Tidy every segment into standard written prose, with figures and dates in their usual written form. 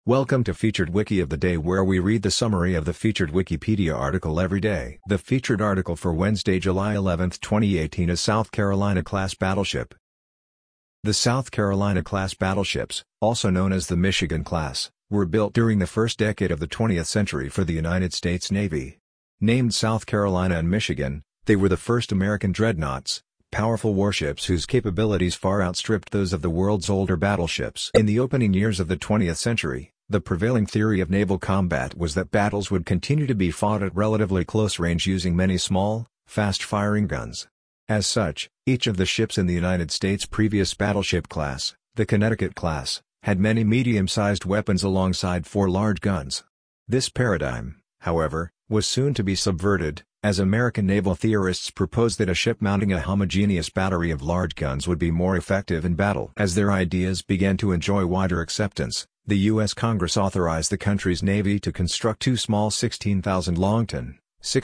Welcome to Featured Wiki of the Day, where we read the summary of the featured Wikipedia article every day. The featured article for Wednesday, July 11, 2018 is South Carolina-class battleship. The South Carolina-class battleships, also known as the Michigan-class, were built during the first decade of the 20th century for the United States Navy. Named South Carolina and Michigan, they were the first American dreadnoughts, powerful warships whose capabilities far outstripped those of the world's older battleships. In the opening years of the 20th century, the prevailing theory of naval combat was that battles would continue to be fought at relatively close range using many small, fast-firing guns. As such, each of the ships in the United States' previous battleship class, the Connecticut class, had many medium-sized weapons alongside 4 large guns. This paradigm, however, was soon to be subverted, as American naval theorists proposed that a ship mounting a homogeneous battery of large guns would be more effective in battle. As their ideas began to enjoy wider acceptance, the U.S. Congress authorized the country's Navy to construct 2 small 16,000 long-ton,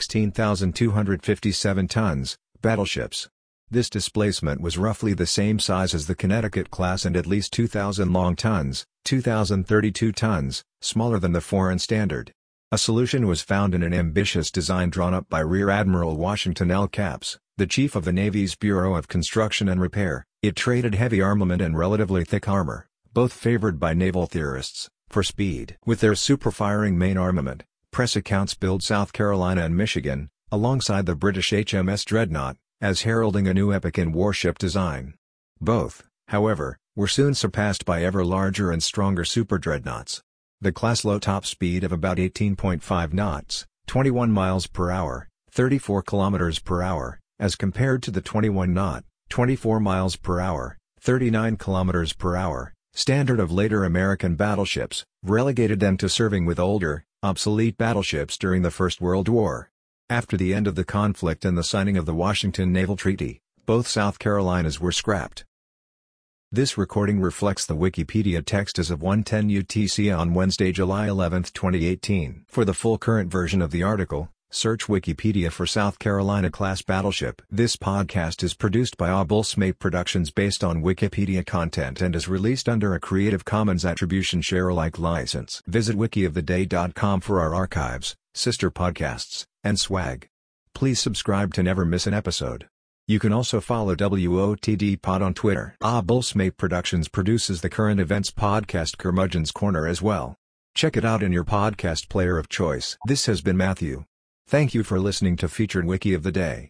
16,257 tons, battleships. This displacement was roughly the same size as the Connecticut class and at least 2,000 long tons, 2,032 tons, smaller than the foreign standard. A solution was found in an ambitious design drawn up by Rear Admiral Washington L. Capps, the chief of the Navy's Bureau of Construction and Repair. It traded heavy armament and relatively thick armor, both favored by naval theorists, for speed. With their super-firing main armament, press accounts billed South Carolina and Michigan, alongside the British HMS Dreadnought, as heralding a new epoch in warship design. Both, however, were soon surpassed by ever larger and stronger super-dreadnoughts. The class low top speed of about 18.5 knots, 21 miles per hour, 34 kilometers per hour, as compared to the 21-knot, 24 miles per hour, 39 kilometers per hour, standard of later American battleships, relegated them to serving with older, obsolete battleships during the First World War. After the end of the conflict and the signing of the Washington Naval Treaty, both South Carolinas were scrapped. This recording reflects the Wikipedia text as of 1:10 UTC on Wednesday, July 11, 2018. For the full current version of the article, search Wikipedia for South Carolina-class battleship. This podcast is produced by Abulsmate Productions based on Wikipedia content and is released under a Creative Commons Attribution Share-alike license. Visit wikioftheday.com for our archives, sister podcasts, and swag. Please subscribe to never miss an episode. You can also follow WOTD Pod on Twitter. Abulsmate Productions produces the current events podcast Curmudgeon's Corner as well. Check it out in your podcast player of choice. This has been Matthew. Thank you for listening to Featured Wiki of the Day.